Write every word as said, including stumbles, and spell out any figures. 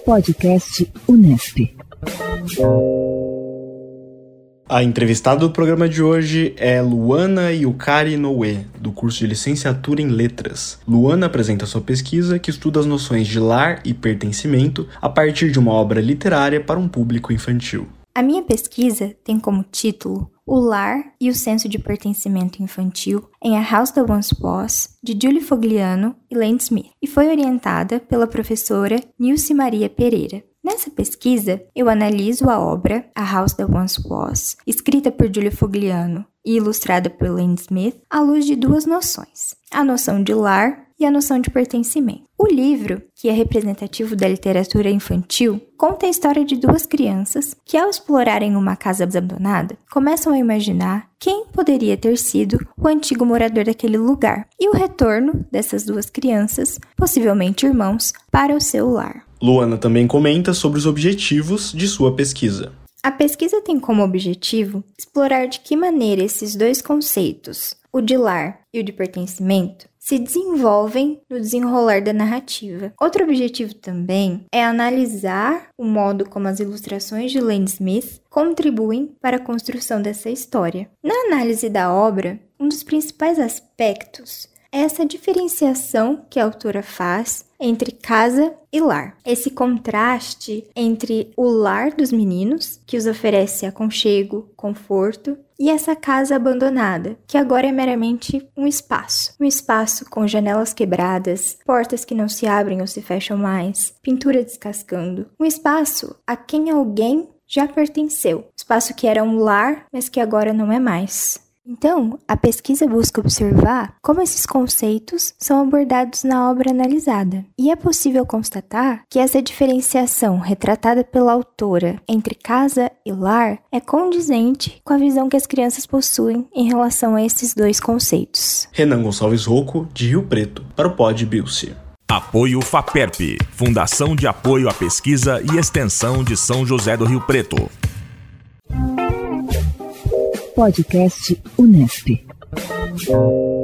Podcast Unesp. A entrevistada do programa de hoje é Luana Yukari Inoue, do curso de Licenciatura em Letras. Luana apresenta sua pesquisa que estuda as noções de lar e pertencimento a partir de uma obra literária para um público infantil. A minha pesquisa tem como título O Lar e o Senso de Pertencimento Infantil em A House That Once Was, de Julie Fogliano e Lane Smith, e foi orientada pela professora Nilce Maria Pereira. Nessa pesquisa, eu analiso a obra A House That Once Was, escrita por Julie Fogliano e ilustrada por Lane Smith, à luz de duas noções, a noção de lar e a noção de pertencimento. O livro, que é representativo da literatura infantil, conta a história de duas crianças que, ao explorarem uma casa abandonada, começam a imaginar quem poderia ter sido o antigo morador daquele lugar e o retorno dessas duas crianças, possivelmente irmãos, para o seu lar. Luana também comenta sobre os objetivos de sua pesquisa. A pesquisa tem como objetivo explorar de que maneira esses dois conceitos, o de lar e o de pertencimento, se desenvolvem no desenrolar da narrativa. Outro objetivo também é analisar o modo como as ilustrações de Lane Smith contribuem para a construção dessa história. Na análise da obra, um dos principais aspectos é essa diferenciação que a autora faz entre casa e lar. Esse contraste entre o lar dos meninos, que os oferece aconchego, conforto, e essa casa abandonada, que agora é meramente um espaço. Um espaço com janelas quebradas, portas que não se abrem ou se fecham mais, pintura descascando. Um espaço a quem alguém já pertenceu. Espaço que era um lar, mas que agora não é mais. Então, a pesquisa busca observar como esses conceitos são abordados na obra analisada. E é possível constatar que essa diferenciação retratada pela autora entre casa e lar é condizente com a visão que as crianças possuem em relação a esses dois conceitos. Renan Gonçalves Rocco, de Rio Preto, para o Pod Bilce. Apoio FAPERP, Fundação de Apoio à Pesquisa e Extensão de São José do Rio Preto. Podcast Unesp.